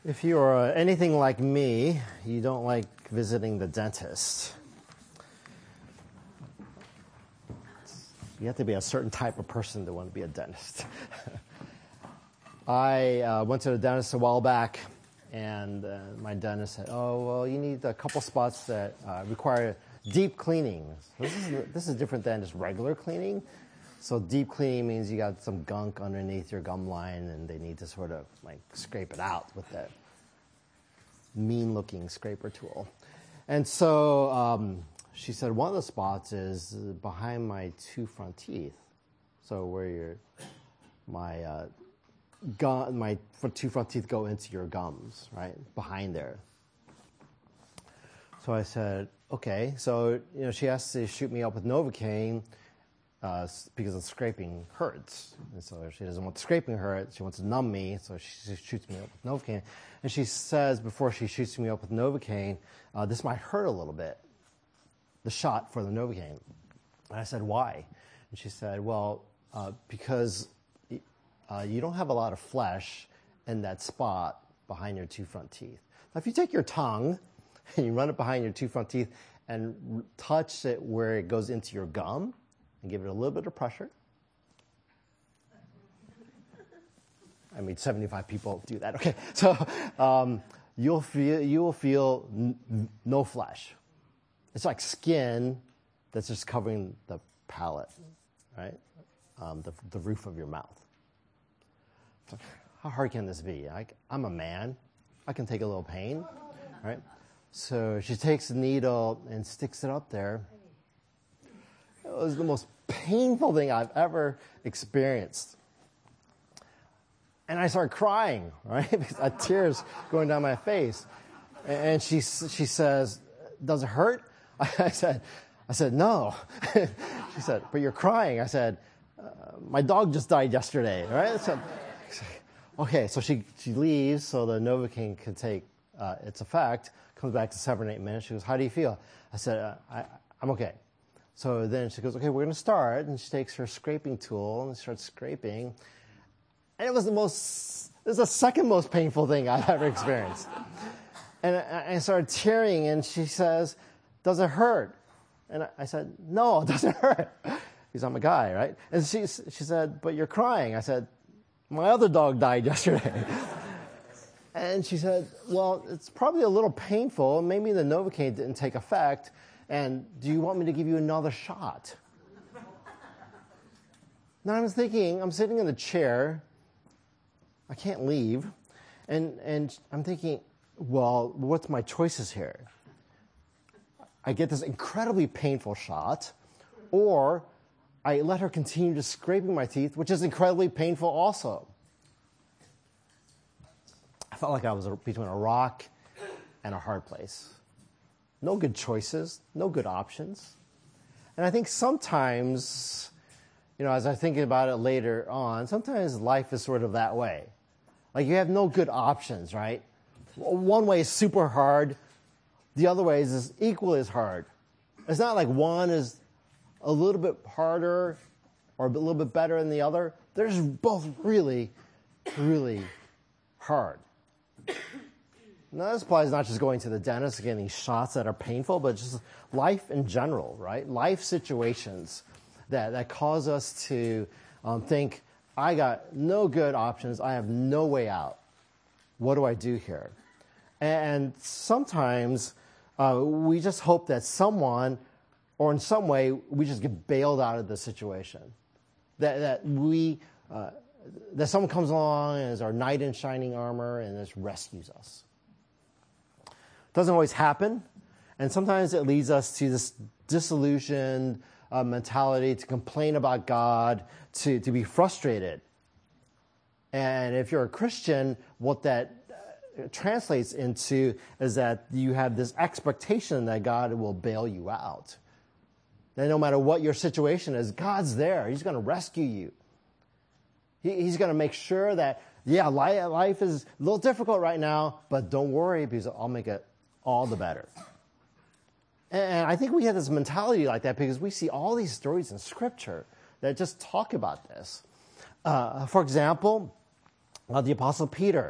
If you are anything like me, you don't like visiting the dentist. You have to be a certain type of person to want to be a dentist. I went to the dentist a while back, and my dentist said, "Oh, well, you need a couple spots that require deep cleaning." So this is different than just regular cleaning. So deep cleaning means you got some gunk underneath your gum line, and they need to sort of like scrape it out with that mean-looking scraper tool. And so she said one of the spots is behind my two front teeth. So where my two front teeth go into your gums, right behind there. So I said, okay. So she has to shoot me up with Novocaine. Because the scraping hurts. And so she doesn't want the scraping to hurt. She wants to numb me, so she shoots me up with Novocaine. And she says before she shoots me up with Novocaine, this might hurt a little bit, the shot for the Novocaine. And I said, why? And she said, well, because you don't have a lot of flesh in that spot behind your two front teeth. Now, if you take your tongue and you run it behind your two front teeth and touch it where it goes into your gum, and give it a little bit of pressure. I mean, 75 people do that. Okay, so you will feel no flesh. It's like skin that's just covering the palate, right? The roof of your mouth. So how hard can this be? I'm a man. I can take a little pain, right? So she takes the needle and sticks it up there. It was the most painful thing I've ever experienced. And I started crying, right? Because I had tears going down my face. And she says, does it hurt? I said, no. She said, but you're crying. I said, my dog just died yesterday, right? So, okay, so she leaves so the Novocaine can take its effect, comes back to 7 or 8 minutes. She goes, how do you feel? I said, I'm okay. So then she goes, okay, we're going to start. And she takes her scraping tool and starts scraping. And it was the second most painful thing I've ever experienced. And I started tearing, and she says, does it hurt? And I said, no, it doesn't hurt. Because I'm a guy, right? And she said, but you're crying. I said, my other dog died yesterday. And she said, well, it's probably a little painful. Maybe the Novocaine didn't take effect. And do you want me to give you another shot? Now I was thinking, I'm sitting in the chair. I can't leave. And I'm thinking, well, what's my choices here? I get this incredibly painful shot, or I let her continue to scraping my teeth, which is incredibly painful also. I felt like I was between a rock and a hard place. No good choices, no good options. And I think sometimes, as I think about it later on, sometimes life is sort of that way. Like you have no good options, right? One way is super hard. The other way is equally as hard. It's not like one is a little bit harder or a little bit better than the other. They're just both really, really hard. Now, this applies not just going to the dentist, getting shots that are painful, but just life in general, right? Life situations that cause us to think, I got no good options. I have no way out. What do I do here? And sometimes we just hope that someone, or in some way, we just get bailed out of the situation. That someone comes along and is our knight in shining armor and just rescues us. Doesn't always happen, and sometimes it leads us to this disillusioned mentality to complain about God, to be frustrated. And if you're a Christian, what that translates into is that you have this expectation that God will bail you out. That no matter what your situation is, God's there. He's going to rescue you. He's going to make sure that, life is a little difficult right now, but don't worry because I'll make it all the better. And I think we have this mentality like that because we see all these stories in Scripture that just talk about this. For example, the Apostle Peter.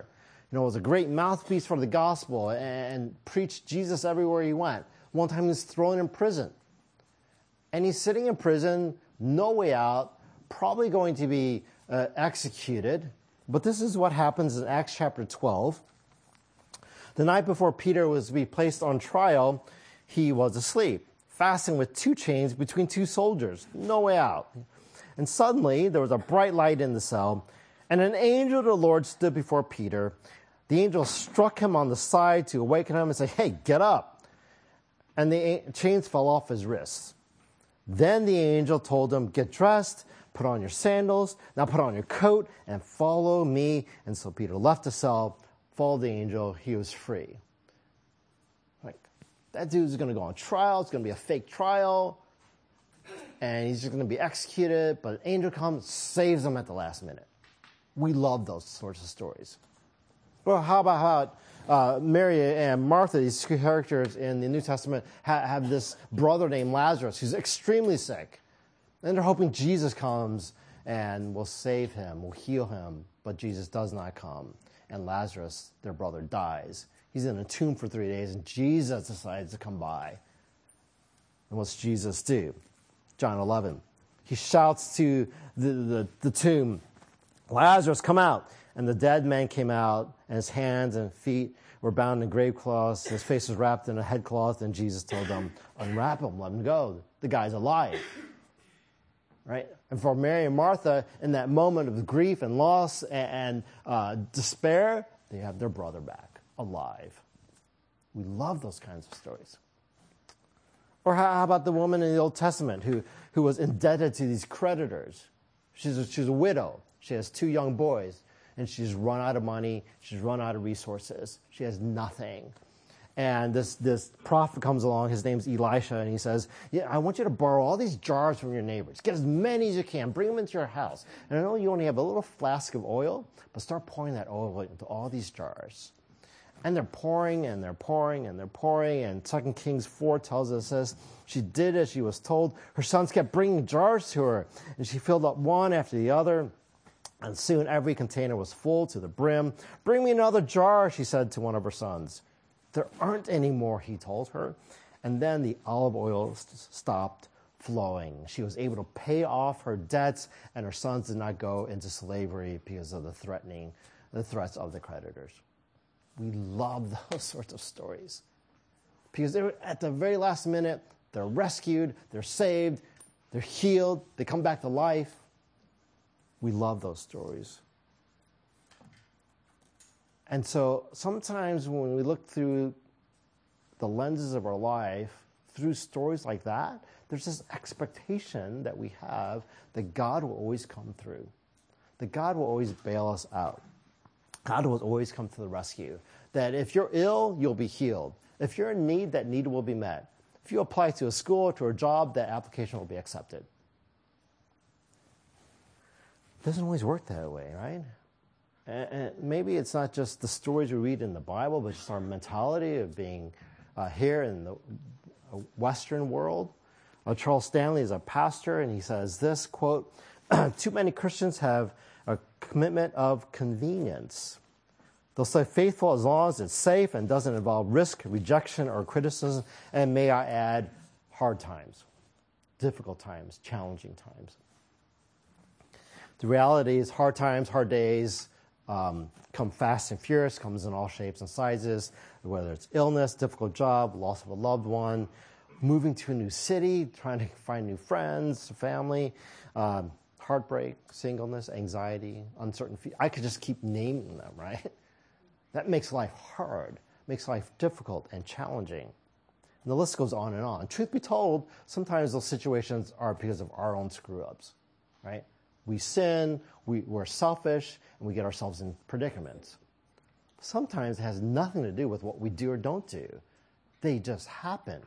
was a great mouthpiece for the gospel and preached Jesus everywhere he went. One time he was thrown in prison. And he's sitting in prison, no way out, probably going to be executed. But this is what happens in Acts chapter 12. The night before Peter was to be placed on trial, he was asleep, fastened with 2 chains between 2 soldiers, no way out. And suddenly there was a bright light in the cell, and an angel of the Lord stood before Peter. The angel struck him on the side to awaken him and say, "Hey, get up." And the chains fell off his wrists. Then the angel told him, "Get dressed, put on your sandals, now put on your coat, and follow me." And so Peter left the cell, followed the angel, he was free. Like, that dude's going to go on trial, it's going to be a fake trial, and he's just going to be executed, but an angel comes, saves him at the last minute. We love those sorts of stories. Well, how about Mary and Martha, these characters in the New Testament, have this brother named Lazarus who's extremely sick. And they're hoping Jesus comes and will save him, will heal him. But Jesus does not come. And Lazarus, their brother, dies. He's in a tomb for 3 days, and Jesus decides to come by. And what's Jesus do? John 11. He shouts to the tomb, "Lazarus, come out." And the dead man came out, and his hands and feet were bound in grave cloths. His face was wrapped in a headcloth, and Jesus told them, "Unwrap him, let him go. The guy's alive." Right? And for Mary and Martha, in that moment of grief and loss and despair, they have their brother back, alive. We love those kinds of stories. Or how about the woman in the Old Testament who was indebted to these creditors? She's a widow. She has 2 young boys. And she's run out of money. She's run out of resources. She has nothing. And this prophet comes along. His name's Elisha. And he says, "Yeah, I want you to borrow all these jars from your neighbors. Get as many as you can. Bring them into your house. And I know you only have a little flask of oil, but start pouring that oil into all these jars." And they're pouring, and they're pouring, and they're pouring. And 2 Kings 4 tells us this. She did as she was told. Her sons kept bringing jars to her. And she filled up one after the other. And soon every container was full to the brim. "Bring me another jar," she said to one of her sons. "There aren't any more," he told her. And then the olive oil stopped flowing. She was able to pay off her debts, and her sons did not go into slavery because of the threats of the creditors. We love those sorts of stories. Because they were at the very last minute, they're rescued, they're saved, they're healed, they come back to life. We love those stories. And so sometimes when we look through the lenses of our life, through stories like that, there's this expectation that we have that God will always come through, that God will always bail us out. God will always come to the rescue. That if you're ill, you'll be healed. If you're in need, that need will be met. If you apply to a school or to a job, that application will be accepted. Doesn't always work that way, right? And maybe it's not just the stories we read in the Bible, but just our mentality of being here in the Western world. Charles Stanley is a pastor, and he says this, quote, "Too many Christians have a commitment of convenience. They'll stay faithful as long as it's safe and doesn't involve risk, rejection, or criticism, and may I add, hard times, difficult times, challenging times." The reality is hard times, hard days come fast and furious, comes in all shapes and sizes, whether it's illness, difficult job, loss of a loved one, moving to a new city, trying to find new friends, family, heartbreak, singleness, anxiety, uncertainty. I could just keep naming them, right? That makes life hard, makes life difficult and challenging. And the list goes on and on. Truth be told, sometimes those situations are because of our own screw-ups, right? We sin, we're selfish, and we get ourselves in predicaments. Sometimes it has nothing to do with what we do or don't do. They just happen.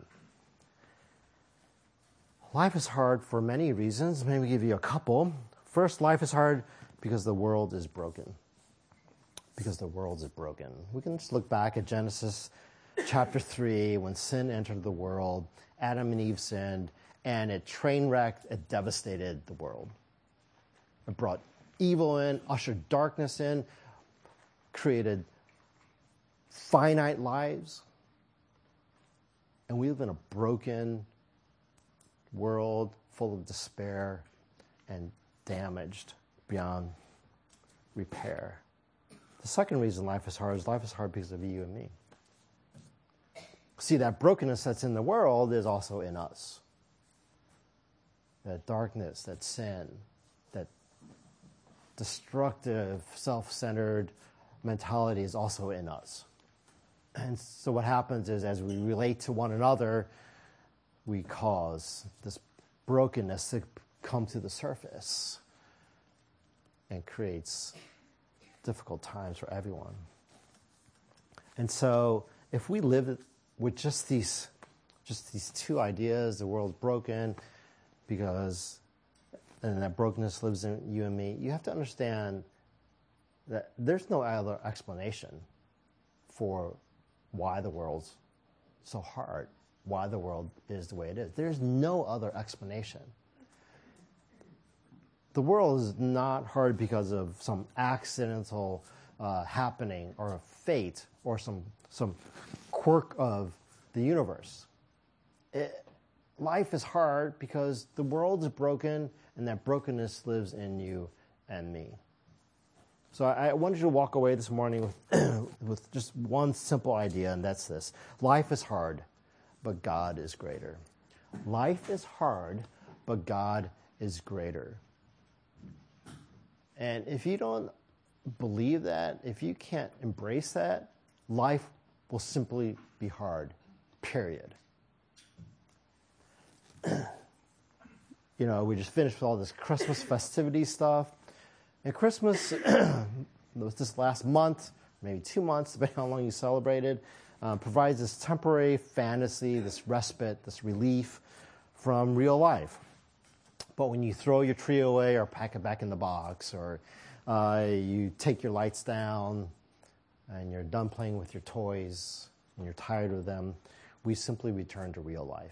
Life is hard for many reasons. Let me give you a couple. First, life is hard because the world is broken. Because the world is broken. We can just look back at Genesis chapter 3, when sin entered the world, Adam and Eve sinned, and it train wrecked, it devastated the world. It brought evil in, ushered darkness in, created finite lives. And we live in a broken world full of despair and damaged beyond repair. The second reason life is hard because of you and me. See, that brokenness that's in the world is also in us. That darkness, that sin, that destructive, self-centered mentality is also in us. And so what happens is as we relate to one another, we cause this brokenness to come to the surface and creates difficult times for everyone. And so if we live with just these two ideas, the world's broken and that brokenness lives in you and me, you have to understand that there's no other explanation for why the world's so hard, why the world is the way it is. There's no other explanation. The world is not hard because of some accidental happening or a fate or some quirk of the universe. Life is hard because the world is broken and that brokenness lives in you and me. So I wanted you to walk away this morning with just one simple idea, and that's this. Life is hard, but God is greater. Life is hard, but God is greater. And if you don't believe that, if you can't embrace that, life will simply be hard, period. We just finished with all this Christmas festivity stuff. And Christmas, this last month, maybe 2 months, depending on how long you celebrated, provides this temporary fantasy, this respite, this relief from real life. But when you throw your tree away or pack it back in the box, or you take your lights down and you're done playing with your toys and you're tired of them, we simply return to real life.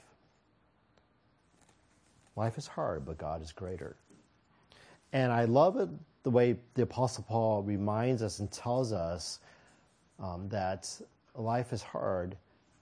Life is hard, but God is greater. And I love it the way the Apostle Paul reminds us and tells us that life is hard,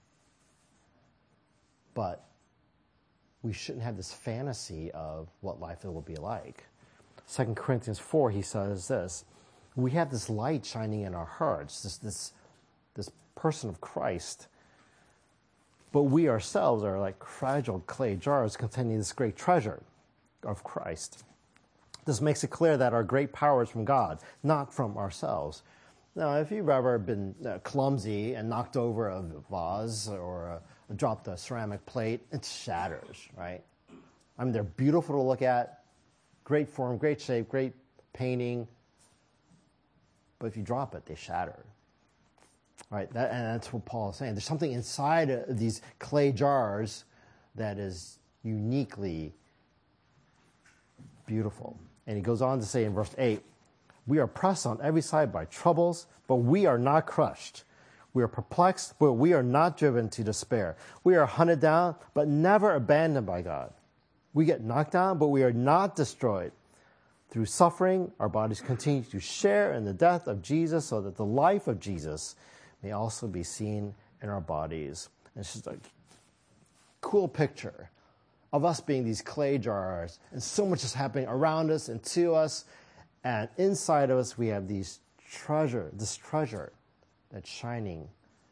but we shouldn't have this fantasy of what life will be like. 2 Corinthians 4, he says this: we have this light shining in our hearts, this person of Christ, but we ourselves are like fragile clay jars containing this great treasure of Christ. This makes it clear that our great power is from God, not from ourselves. Now, if you've ever been clumsy and knocked over a vase or dropped a ceramic plate, it shatters, right? I mean, they're beautiful to look at, great form, great shape, great painting, but if you drop it, they shatter. Right, and that's what Paul is saying. There's something inside of these clay jars that is uniquely beautiful. And he goes on to say in verse 8, we are pressed on every side by troubles, but we are not crushed. We are perplexed, but we are not driven to despair. We are hunted down, but never abandoned by God. We get knocked down, but we are not destroyed. Through suffering, our bodies continue to share in the death of Jesus so that the life of Jesus may also be seen in our bodies. And it's just a cool picture of us being these clay jars, and so much is happening around us and to us, and inside of us we have this treasure that's shining.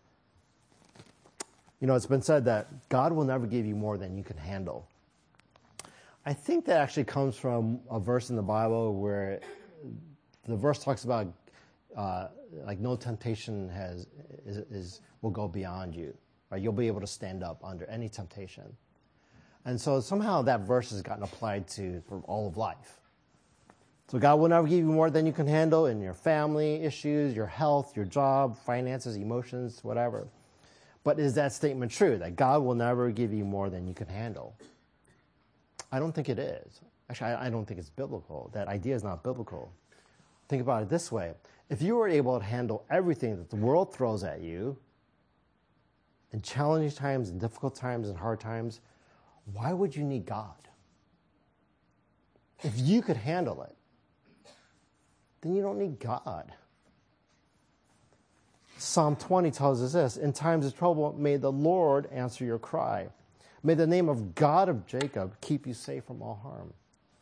It's been said that God will never give you more than you can handle. I think that actually comes from a verse in the Bible where the verse talks about no temptation will go beyond you. Right? You'll be able to stand up under any temptation. And so somehow that verse has gotten applied to for all of life. So God will never give you more than you can handle in your family issues, your health, your job, finances, emotions, whatever. But is that statement true, that God will never give you more than you can handle? I don't think it is. Actually, I don't think it's biblical. That idea is not biblical. Think about it this way. If you were able to handle everything that the world throws at you in challenging times, in difficult times, in hard times, why would you need God? If you could handle it, then you don't need God. Psalm 20 tells us this: in times of trouble, may the Lord answer your cry. May the name of God of Jacob keep you safe from all harm.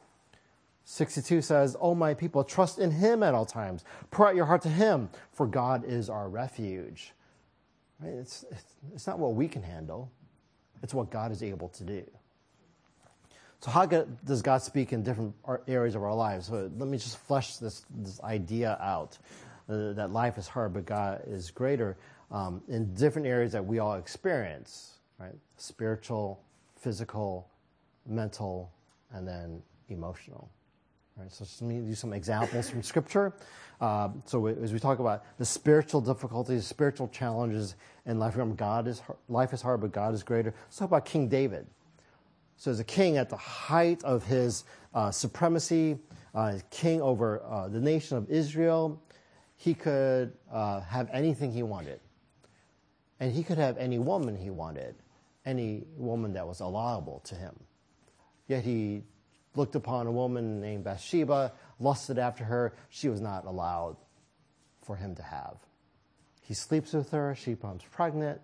62 says, "O my people, trust in him at all times. Pour out your heart to him, for God is our refuge." Right? It's not what we can handle. It's what God is able to do. So how does God speak in different areas of our lives? So let me just flesh this idea out, that life is hard, but God is greater, in different areas that we all experience, right? Spiritual, physical, mental, and then emotional. Right, so let me use some examples from Scripture. So as we talk about the spiritual difficulties, spiritual challenges in life, remember, life is hard, but God is greater. Let's talk about King David. So as a king at the height of his supremacy, king over the nation of Israel, he could have anything he wanted. And he could have any woman he wanted, any woman that was allowable to him. Yet he looked upon a woman named Bathsheba, lusted after her. She was not allowed for him to have. He sleeps with her. She becomes pregnant.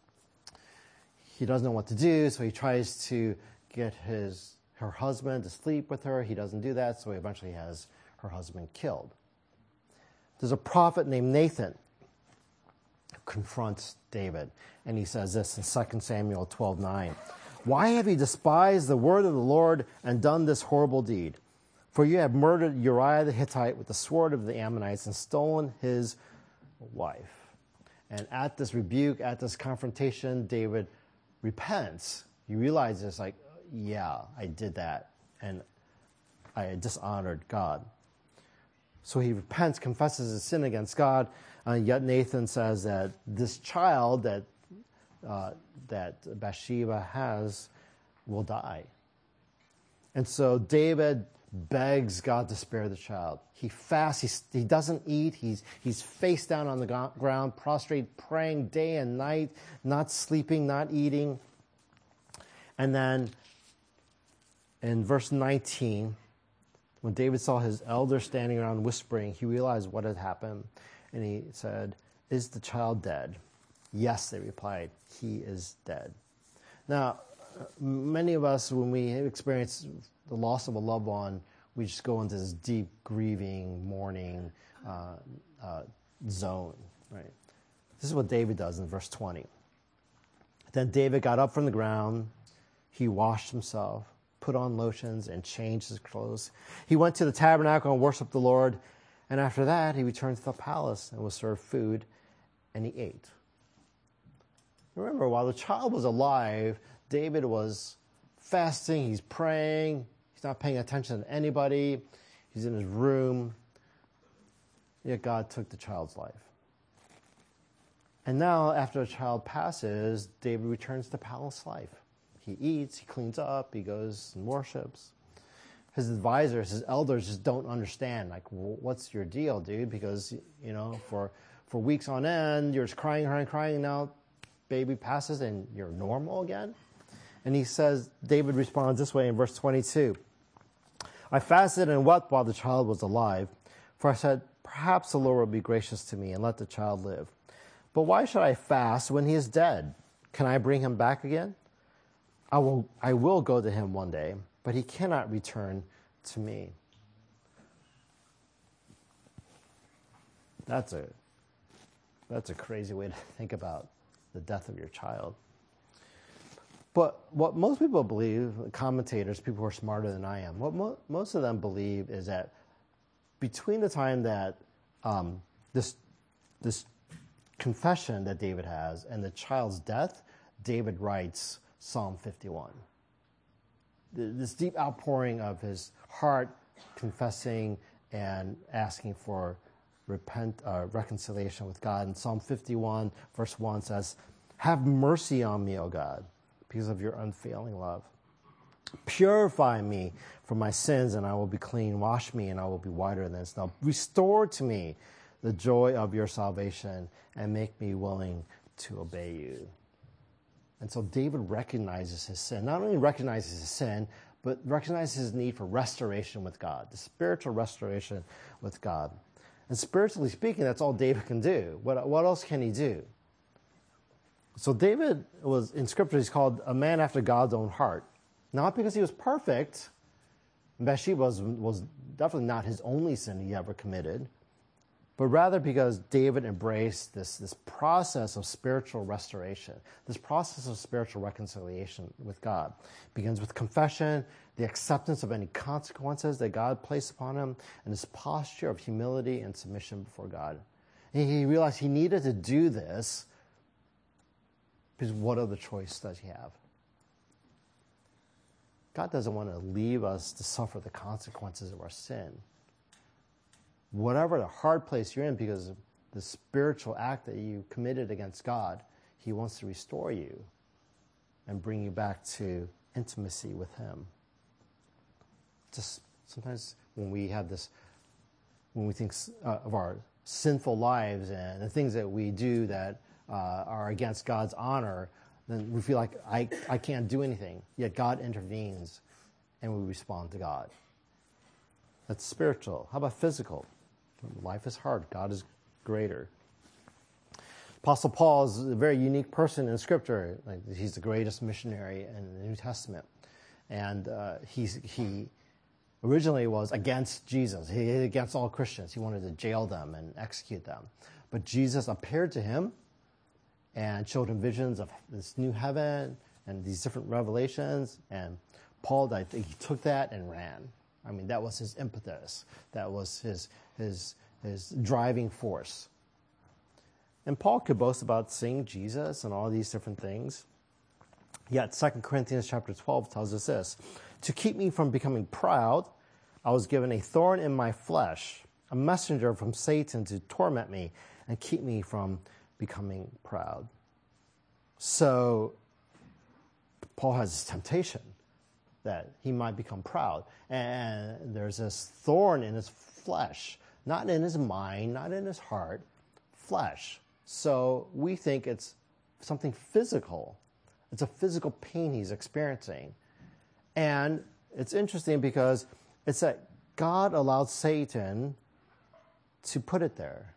He doesn't know what to do, so he tries to get her husband to sleep with her. He doesn't do that, so he eventually has her husband killed. There's a prophet named Nathan who confronts David, and he says this in 2 Samuel 12:9. "Why have you despised the word of the Lord and done this horrible deed? For you have murdered Uriah the Hittite with the sword of the Ammonites and stolen his wife." And at this rebuke, at this confrontation, David repents. He realizes, like, yeah, I did that, and I dishonored God. So he repents, confesses his sin against God, yet Nathan says that this child that Bathsheba has will die. And so David begs God to spare the child. He fasts. He doesn't eat. He's face down on the ground, prostrate, praying day and night, not sleeping, not eating. And then in verse 19, when David saw his elders standing around whispering, he realized what had happened. And he said, "Is the child dead?" "Yes," they replied, "he is dead." Now, many of us, when we experience the loss of a loved one, we just go into this deep grieving, mourning zone. Right? This is what David does in verse 20. Then David got up from the ground. He washed himself, put on lotions, and changed his clothes. He went to the tabernacle and worshiped the Lord. And after that, he returned to the palace and was served food, and he ate. Remember, while the child was alive, David was fasting, he's praying, he's not paying attention to anybody, he's in his room, yet God took the child's life. And now, after the child passes, David returns to palace life. He eats, he cleans up, he goes and worships. His advisors, his elders just don't understand, like, what's your deal, dude? Because, for weeks on end, you're just crying, and now baby passes and you're normal again? And he says, David responds this way in verse 22. "I fasted and wept while the child was alive, for I said, perhaps the Lord will be gracious to me and let the child live. But why should I fast when he is dead? Can I bring him back again? I will go to him one day, but he cannot return to me." That's a crazy way to think about the death of your child. But what most people believe, commentators, people who are smarter than I am, what most of them believe is that between the time that this confession that David has and the child's death, David writes Psalm 51. This deep outpouring of his heart, confessing and asking for reconciliation with God. And Psalm 51, verse 1 says, "Have mercy on me, O God, because of your unfailing love. Purify me from my sins, and I will be clean. Wash me, and I will be whiter than snow. Restore to me the joy of your salvation, and make me willing to obey you." And so David recognizes his sin. Not only recognizes his sin, but recognizes his need for restoration with God, the spiritual restoration with God. And spiritually speaking, that's all David can do. What else can he do? So David was, in Scripture, he's called a man after God's own heart. Not because he was perfect. Bathsheba was definitely not his only sin he ever committed, but rather because David embraced this process of spiritual restoration, this process of spiritual reconciliation with God. It begins with confession, the acceptance of any consequences that God placed upon him, and this posture of humility and submission before God. And he realized he needed to do this because what other choice does he have? God doesn't want to leave us to suffer the consequences of our sin. Whatever the hard place you're in because of the spiritual act that you committed against God, he wants to restore you and bring you back to intimacy with him. Just sometimes when we think of our sinful lives and the things that we do that are against God's honor, then we feel like I can't do anything. Yet God intervenes and we respond to God. That's spiritual. How about physical? Life is hard. God is greater. Apostle Paul is a very unique person in Scripture. Like, he's the greatest missionary in the New Testament. And he originally was against Jesus. He was against all Christians. He wanted to jail them and execute them. But Jesus appeared to him and showed him visions of this new heaven and these different revelations. And Paul, I think he took that and ran. I mean, that was his impetus. That was his driving force. And Paul could boast about seeing Jesus and all these different things. Yet 2 Corinthians chapter 12 tells us this: to keep me from becoming proud, I was given a thorn in my flesh, a messenger from Satan to torment me and keep me from becoming proud. So Paul has this temptation that he might become proud. And there's this thorn in his flesh, not in his mind, not in his heart, flesh. So we think it's something physical. It's a physical pain he's experiencing. And it's interesting because it's that God allowed Satan to put it there.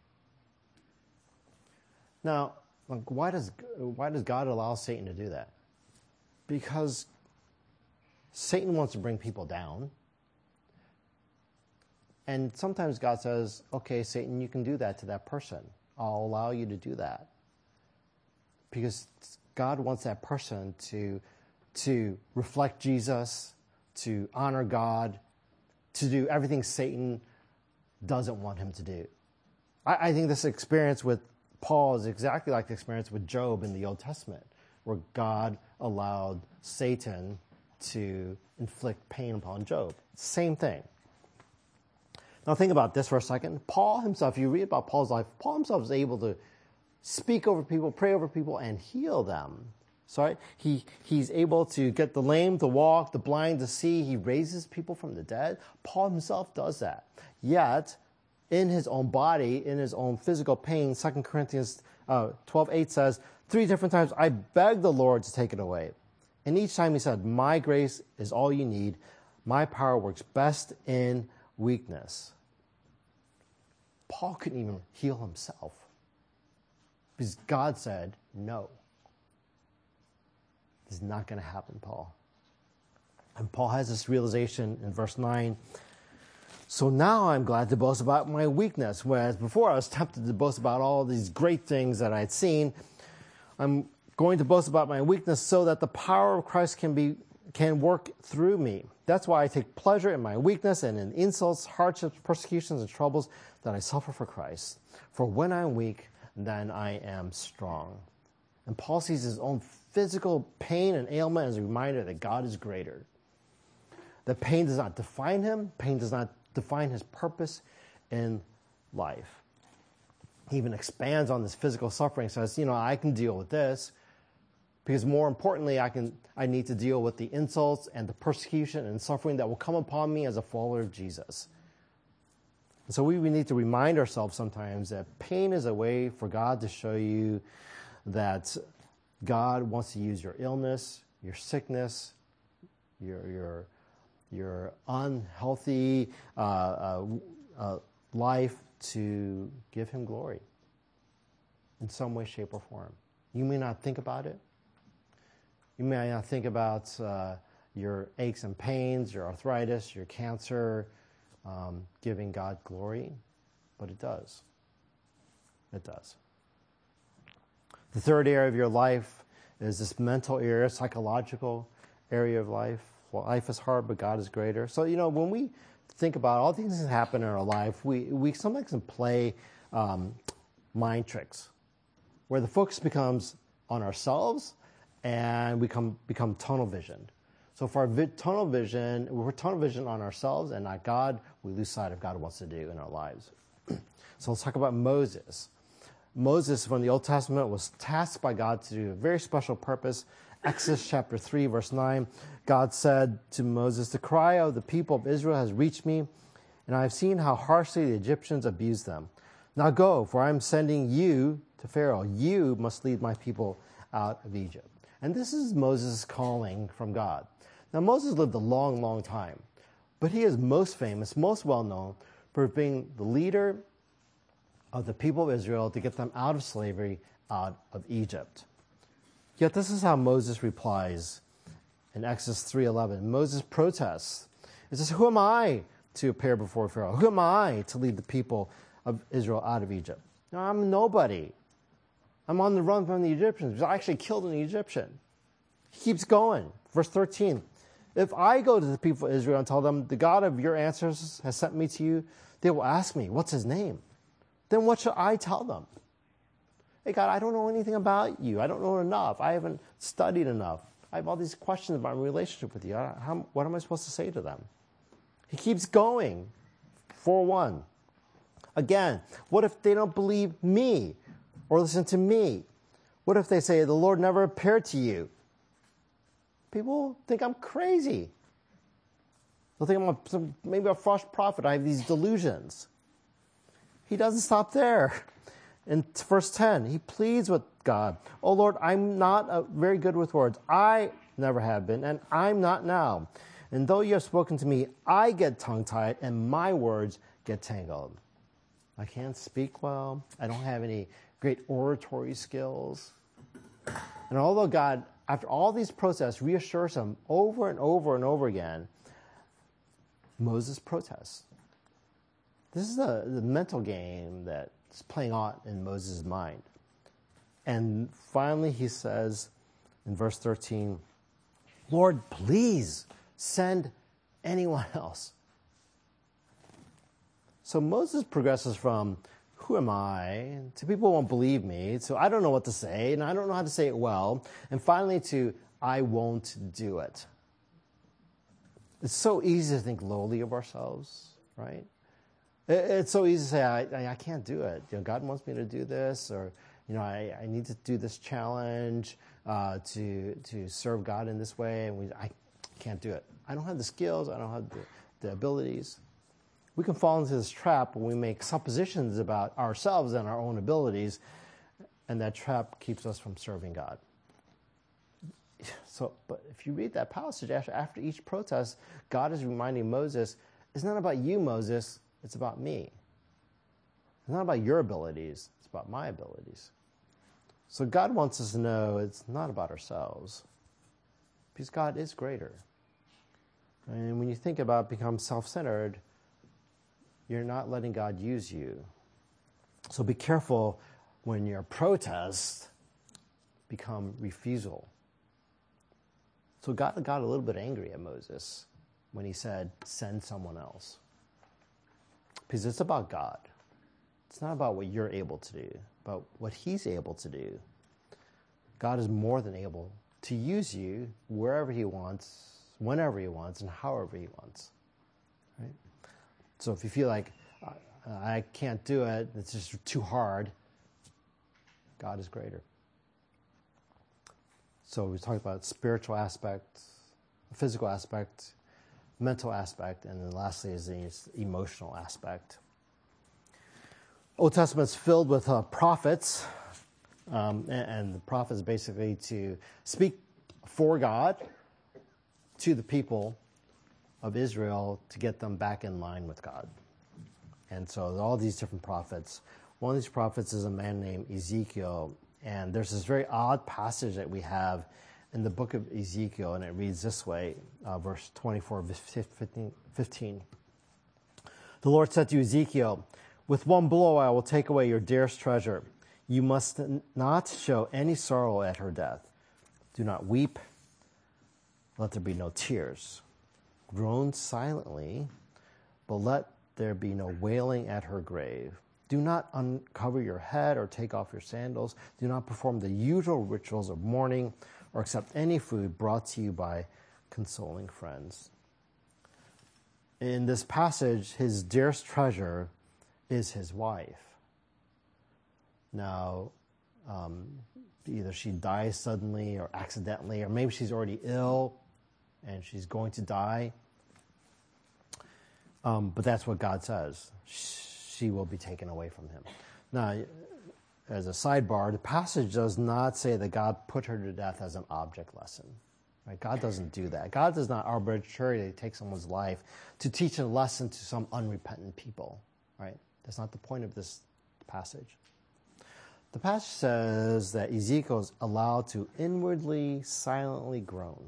Now, why does God allow Satan to do that? Because Satan wants to bring people down. And sometimes God says, okay, Satan, you can do that to that person. I'll allow you to do that. Because God wants that person to reflect Jesus, to honor God, to do everything Satan doesn't want him to do. I think this experience with Paul is exactly like the experience with Job in the Old Testament, where God allowed Satan to inflict pain upon Job. Same thing. Now think about this for a second. Paul himself, you read about Paul's life, Paul himself is able to speak over people, pray over people, and heal them. So he's able to get the lame to walk, the blind to see. He raises people from the dead. Paul himself does that. Yet, in his own body, in his own physical pain, 2 Corinthians 12:8 says, 3 different times, I begged the Lord to take it away. And each time he said, my grace is all you need. My power works best in weakness. Paul couldn't even heal himself because God said, no. This is not going to happen, Paul. And Paul has this realization in verse 9. So now I'm glad to boast about my weakness, whereas before I was tempted to boast about all these great things that I had seen. I'm going to boast about my weakness so that the power of Christ can work through me. That's why I take pleasure in my weakness and in insults, hardships, persecutions, and troubles that I suffer for Christ. For when I'm weak, then I am strong. And Paul sees his own physical pain and ailment as a reminder that God is greater. That pain does not define him. Pain does not define his purpose in life. He even expands on this physical suffering, says, I can deal with this because more importantly, I need to deal with the insults and the persecution and suffering that will come upon me as a follower of Jesus. And so we need to remind ourselves sometimes that pain is a way for God to show you that God wants to use your illness, your sickness, your unhealthy life to give him glory in some way, shape, or form. You may not think about it. You may not think about your aches and pains, your arthritis, your cancer, giving God glory, but it does. It does. The third area of your life is this mental area, psychological area of life. Well, life is hard, but God is greater. So, when we think about all things that happen in our life, we sometimes can play mind tricks where the focus becomes on ourselves and we become tunnel vision. So for our tunnel vision, we're tunnel vision on ourselves and not God. We lose sight of God wants to do in our lives. So let's talk about Moses. Moses from the Old Testament was tasked by God to do a very special purpose. Exodus chapter 3, verse 9, God said to Moses, "The cry of the people of Israel has reached me, and I have seen how harshly the Egyptians abuse them. Now go, for I am sending you to Pharaoh. You must lead my people out of Egypt." And this is Moses' calling from God. Now Moses lived a long, long time, but he is most famous, most well-known for being the leader of the people of Israel to get them out of slavery, out of Egypt. Yet this is how Moses replies in Exodus 3:11. Moses protests. It says, "Who am I to appear before Pharaoh? Who am I to lead the people of Israel out of Egypt? No, I'm nobody. I'm on the run from the Egyptians. I actually killed an Egyptian." He keeps going. Verse 13. "If I go to the people of Israel and tell them, 'The God of your ancestors has sent me to you,' they will ask me, 'What's his name?' Then what should I tell them? Hey, God, I don't know anything about you. I don't know enough. I haven't studied enough. I have all these questions about my relationship with you. What am I supposed to say to them?" He keeps going. 4:1. Again, what if they don't believe me or listen to me? What if they say, "The Lord never appeared to you"? People think I'm crazy. They'll think maybe a false prophet. I have these delusions. He doesn't stop there. In verse 10, he pleads with God, "Oh Lord, I'm not very good with words. I never have been, and I'm not now. And though you have spoken to me, I get tongue-tied, and my words get tangled. I can't speak well. I don't have any great oratory skills." And although God, after all these protests, reassures him over and over and over again, Moses protests. This is the mental game that's playing out in Moses' mind. And finally he says in verse 13, "Lord, please send anyone else." So Moses progresses from, "Who am I?" to "People won't believe me," so "I don't know what to say, and I don't know how to say it well," and finally to "I won't do it." It's so easy to think lowly of ourselves, right? It's so easy to say, I can't do it. God wants me to do this, or I need to do this challenge to serve God in this way, and I can't do it. I don't have the skills. I don't have the abilities. We can fall into this trap when we make suppositions about ourselves and our own abilities, and that trap keeps us from serving God. But if you read that passage after each protest, God is reminding Moses, "It's not about you, Moses. It's about me. It's not about your abilities. It's about my abilities." So God wants us to know it's not about ourselves, because God is greater. And when you think about become self-centered, you're not letting God use you. So be careful when your protest become refusal. So God got a little bit angry at Moses when he said, "Send someone else." Because it's about God. It's not about what you're able to do, but what he's able to do. God is more than able to use you wherever he wants, whenever he wants, and however he wants. Right? So if you feel like, I can't do it, it's just too hard, God is greater. So we talked about spiritual aspect, physical aspect, mental aspect, and then lastly is the emotional aspect. Old Testament's filled with prophets, and the prophets basically to speak for God to the people of Israel to get them back in line with God. And so all these different prophets. One of these prophets is a man named Ezekiel. And there's this very odd passage that we have in the book of Ezekiel, and it reads this way, verse 24, 15. The Lord said to Ezekiel, with one blow I will take away your dearest treasure. You must not show any sorrow at her death. Do not weep. Let there be no tears. Groan silently, but let there be no wailing at her grave. Do not uncover your head or take off your sandals. Do not perform the usual rituals of mourning or accept any food brought to you by consoling friends. In this passage, his dearest treasure is his wife. Now, either she dies suddenly or accidentally, or maybe she's already ill and she's going to die. But that's what God says. She will be taken away from him. Now, as a sidebar, the passage does not say that God put her to death as an object lesson. Right? God doesn't do that. God does not arbitrarily take someone's life to teach a lesson to some unrepentant people. Right? That's not the point of this passage. The passage says that Ezekiel is allowed to inwardly, silently groan.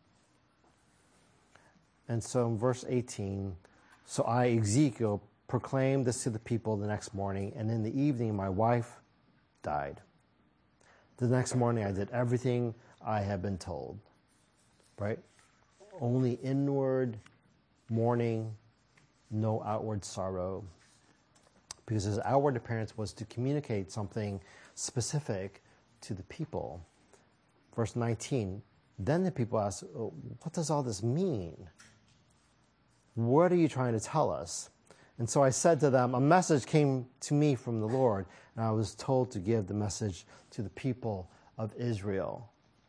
And so in verse 18, so I, Ezekiel, proclaimed this to the people the next morning, and in the evening my wife died. The next morning I did everything I had been told. Right? Only inward mourning, no outward sorrow. Because his outward appearance was to communicate something specific to the people. Verse 19, then the people asked, oh, what does all this mean? What are you trying to tell us? And so I said to them, a message came to me from the Lord, and I was told to give the message to the people of Israel.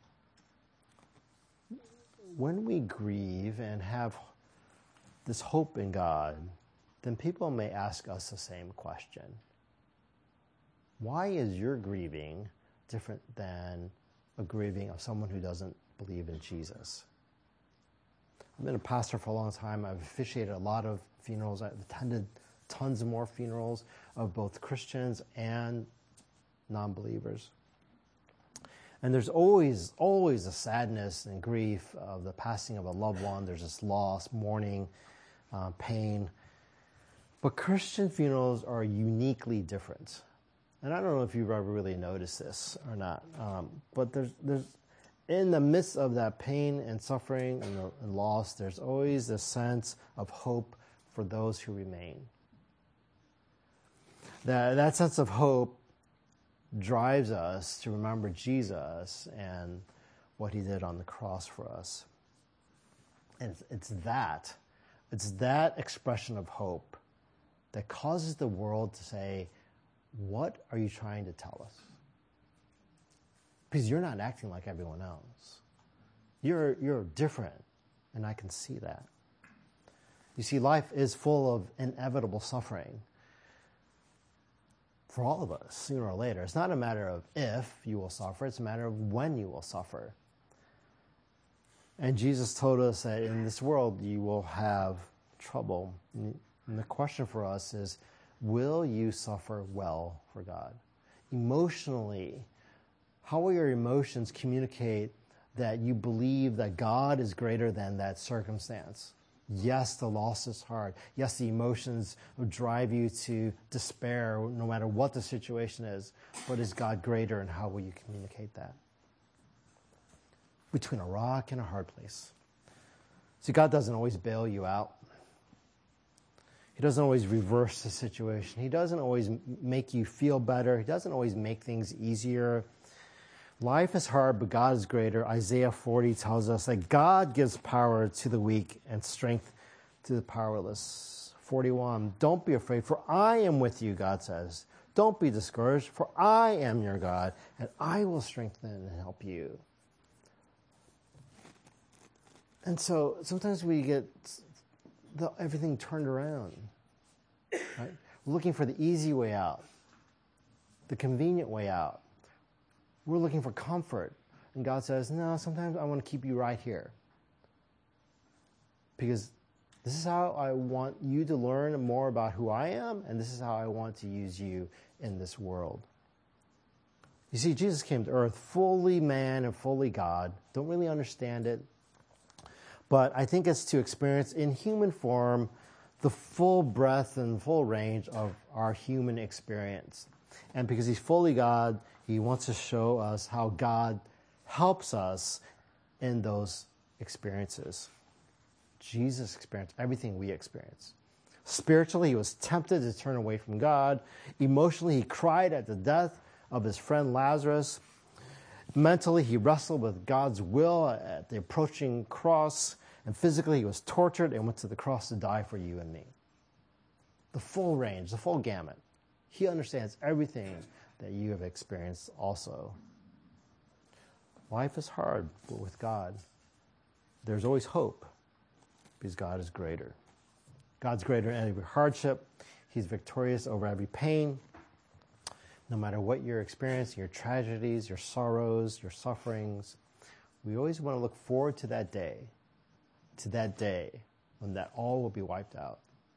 When we grieve and have this hope in God, then people may ask us the same question. Why is your grieving different than a grieving of someone who doesn't believe in Jesus? I've been a pastor for a long time. I've officiated a lot of funerals. I've attended tons of more funerals of both Christians and non-believers. And there's always a sadness and grief of the passing of a loved one. There's this loss, mourning, pain. But Christian funerals are uniquely different. And I don't know if you've ever really noticed this or not. But there's in the midst of that pain and suffering and loss, there's always a sense of hope for those who remain. That sense of hope drives us to remember Jesus and what he did on the cross for us. And it's that expression of hope that causes the world to say, what are you trying to tell us? Because you're not acting like everyone else. You're different, and I can see that. You see, life is full of inevitable suffering for all of us, sooner or later. It's not a matter of if you will suffer, it's a matter of when you will suffer. And Jesus told us that in this world you will have trouble. And the question for us is, will you suffer well for God? Emotionally, how will your emotions communicate that you believe that God is greater than that circumstance? Yes, the loss is hard. Yes, the emotions will drive you to despair no matter what the situation is. But is God greater, and how will you communicate that? Between a rock and a hard place. See, God doesn't always bail you out. He doesn't always reverse the situation. He doesn't always make you feel better. He doesn't always make things easier. Life is hard, but God is greater. Isaiah 40 tells us that God gives power to the weak and strength to the powerless. 41, don't be afraid, for I am with you, God says. Don't be discouraged, for I am your God, and I will strengthen and help you. And so sometimes we get everything turned around. Right? We're looking for the easy way out, the convenient way out. We're looking for comfort. And God says, no, sometimes I want to keep you right here. Because This is how I want you to learn more about who I am, and this is how I want to use you in this world. You see, Jesus came to earth fully man and fully God. Don't really understand it, but I think it's to experience in human form the full breadth and full range of our human experience. And because he's fully God, he wants to show us how God helps us in those experiences. Jesus experienced everything we experience. Spiritually, he was tempted to turn away from God. Emotionally, he cried at the death of his friend Lazarus. Mentally, he wrestled with God's will at the approaching cross. And physically, he was tortured and went to the cross to die for you and me. The full range, the full gamut. He understands everything that you have experienced also. Life is hard, but with God, there's always hope because God is greater. God's greater in every hardship. He's victorious over every pain. No matter what you're experiencing, your tragedies, your sorrows, your sufferings, we always want to look forward to that day when that all will be wiped out.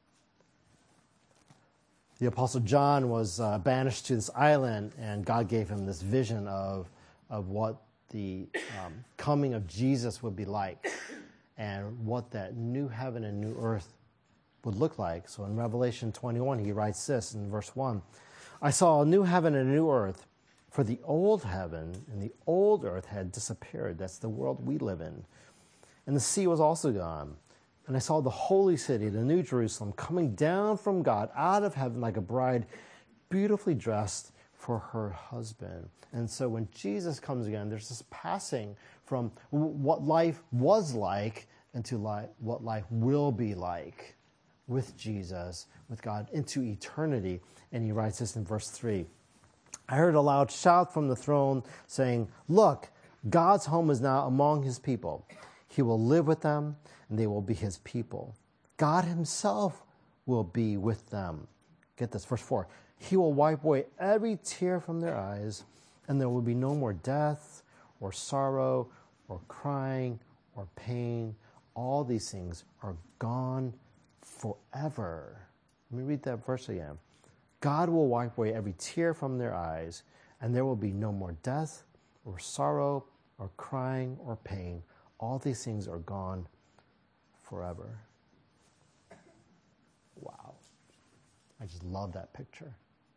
The Apostle John was banished to this island, and God gave him this vision of what the coming of Jesus would be like and what that new heaven and new earth would look like. So in Revelation 21, he writes this in verse 1, I saw a new heaven and a new earth, for the old heaven and the old earth had disappeared. That's the world we live in. And the sea was also gone. And I saw the holy city, the new Jerusalem, coming down from God out of heaven like a bride, beautifully dressed for her husband. And so when Jesus comes again, there's this passing from what life was like into what life will be like with Jesus, with God, into eternity. And he writes this in verse 3. I heard a loud shout from the throne saying, look, God's home is now among his people. He will live with them, and they will be his people. God himself will be with them. Get this, verse 4. He will wipe away every tear from their eyes, and there will be no more death or sorrow or crying or pain. All these things are gone forever. Let me read that verse again. God will wipe away every tear from their eyes, and there will be no more death or sorrow or crying or pain. All these things are gone forever. Wow. I just love that picture.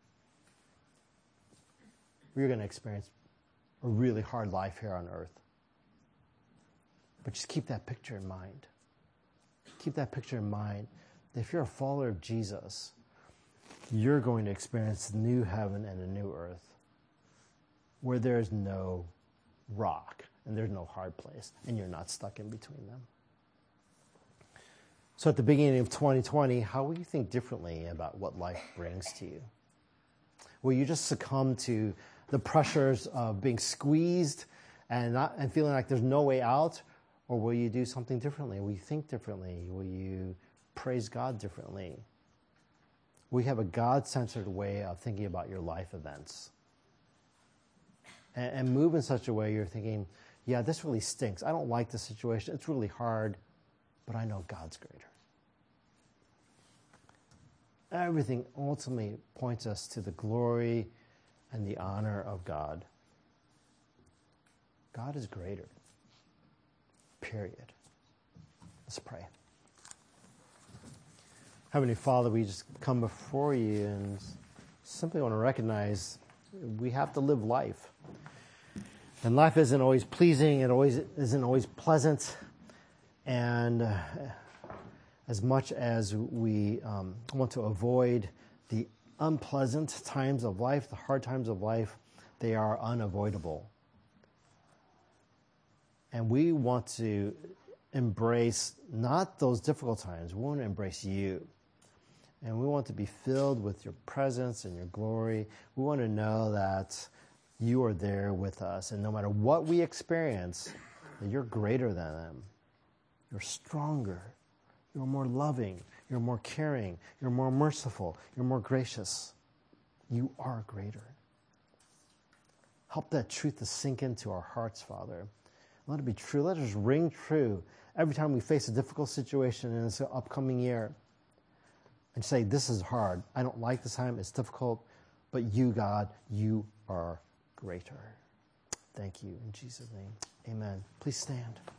We're going to experience a really hard life here on earth. But just keep that picture in mind. Keep that picture in mind. If you're a follower of Jesus, you're going to experience the new heaven and a new earth where there's no rock and there's no hard place and you're not stuck in between them. So at the beginning of 2020, how will you think differently about what life brings to you? Will you just succumb to the pressures of being squeezed and feeling like there's no way out? Or will you do something differently? Will you think differently? Will you praise God differently? We have a God-centered way of thinking about your life events. And move in such a way you're thinking, yeah, this really stinks. I don't like this situation. It's really hard, but I know God's greater. Everything ultimately points us to the glory and the honor of God. God is greater. Period. Let's pray. Heavenly Father, we just come before you and simply want to recognize we have to live life. And life isn't always pleasing, it isn't always pleasant. And as much as we want to avoid the unpleasant times of life, the hard times of life, they are unavoidable. And we want to embrace not those difficult times, we want to embrace you. And we want to be filled with your presence and your glory. We want to know that you are there with us. And no matter what we experience, that you're greater than them. You're stronger. You're more loving. You're more caring. You're more merciful. You're more gracious. You are greater. Help that truth to sink into our hearts, Father. Let it be true. Let it just ring true every time we face a difficult situation in this upcoming year. And say, this is hard. I don't like this time. It's difficult. But you, God, you are greater. Thank you. In Jesus' name, amen. Please stand.